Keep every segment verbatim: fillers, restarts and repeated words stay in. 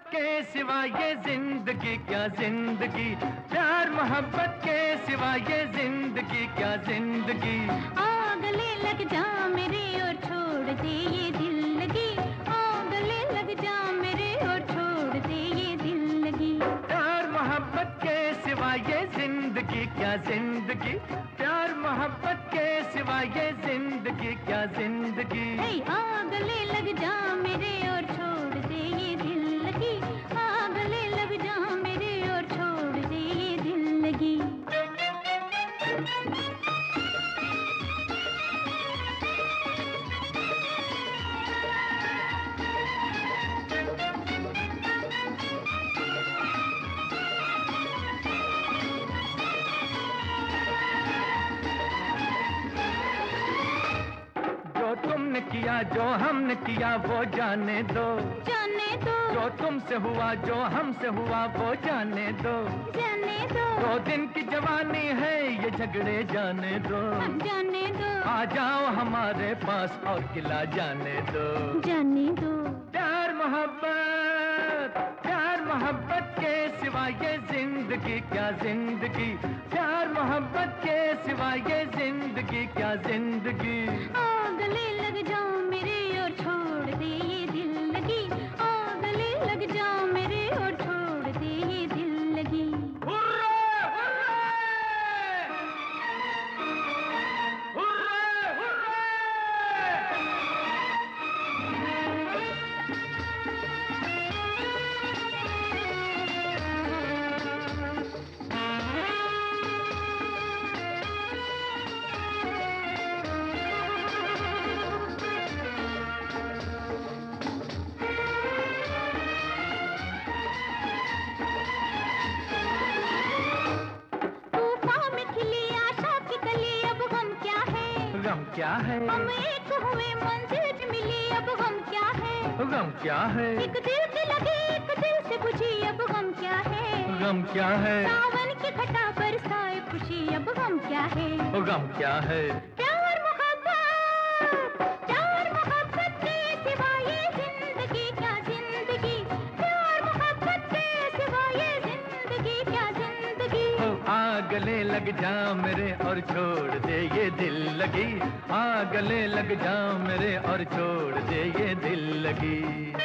के सिवा ये जिंदगी क्या जिंदगी, प्यार मोहब्बत के सिवा ये जिंदगी क्या जिंदगी। आ गले लग जा मेरे और छोड़ दे ये दिल लगी, आ गले लग जा मेरे और छोड़ दे ये दिल लगी। प्यार मोहब्बत के सिवा ये जिंदगी क्या जिंदगी, प्यार मोहब्बत के सिवा ये जिंदगी क्या जिंदगी। आ गले लग जा मेरे और छोड़ दे ये दिल लगी, आ गले लग जा मेरे और छोड़ दे ये दिल लगी। तुमने किया जो हमने किया वो जाने दो, जाने दो। जो तुमसे हुआ जो हमसे हुआ वो जाने दो, जाने दो। दो दिन की जवानी है ये झगड़े जाने दो, जाने दो। आ जाओ हमारे पास और किला जाने दो, जाने दो। प्यार मोहब्बत, प्यार मोहब्बत के सिवा ये जिंदगी क्या जिंदगी, प्यार मोहब्बत के सिवा ये जिंदगी क्या जिंदगी। आ गले लग जाओ मेरे और छोड़ दे ये दिल लगी, आ गले लग जाओ मेरे और छोड़ दे ये दिल लगी। Hurray, hurray! Hurray, hurray! गम क्या है, हम एक हुए मंजिल मिली, अब गम क्या है, गम क्या है, एक दिल से लगी एक दिल से बुझी, अब गम क्या है, गम क्या है, सावन की घटा बरसाए खुशी, अब गम क्या है, गम क्या है। प्यार मोहब्बत, प्यार मोहब्बत के सिवा ये जिंदगी क्या जिंदगी, प्यार मोहब्बत के सिवा ये जिंदगी क्या जिंदगी। आ गले लग जा मेरे और छोड़ दे ये दिल लगी, आ गले लग जा मेरे और छोड़ दे ये दिल लगी।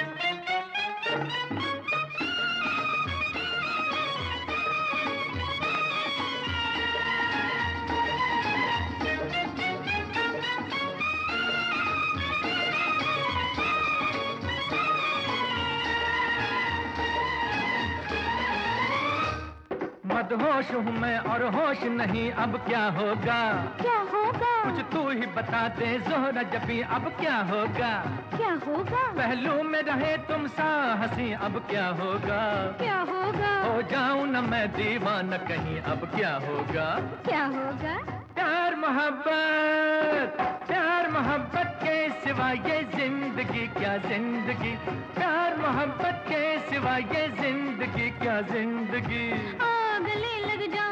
मदहोश हूँ मैं और होश नहीं, अब क्या होगा, क्या होगा, कुछ तू ही बता दे ज़ोहरा जबी, अब क्या होगा, क्या होगा, पहलू में रहे तुम सा हंसी, अब क्या होगा, क्या होगा, हो जाऊं न मैं दीवाना कहीं, अब क्या होगा, क्या होगा। प्यार मोहब्बत, प्यार मोहब्बत के सिवा ये जिंदगी क्या जिंदगी, प्यार मोहब्बत के सिवा ये जिंदगी क्या जिंदगी। आ गले लग जा